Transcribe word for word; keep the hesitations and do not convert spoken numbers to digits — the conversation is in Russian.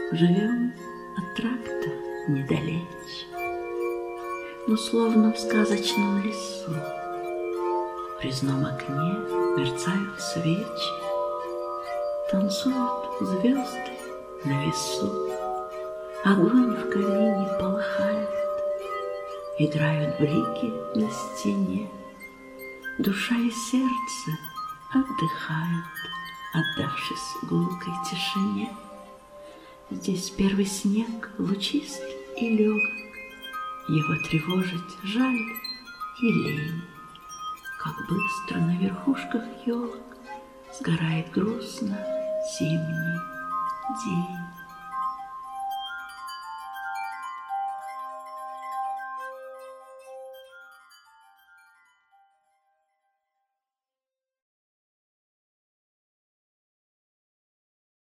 Живем от тракта недалече, но словно в сказочном лесу. В резном окне мерцают свечи, танцуют звезды на весу. Огонь в камине полыхает, играют блики на стене. Душа и сердце отдыхают, отдавшись гулкой тишине. Здесь первый снег лучист и легок, его тревожить жаль и лень. Как быстро на верхушках елок сгорает грустно зимний день.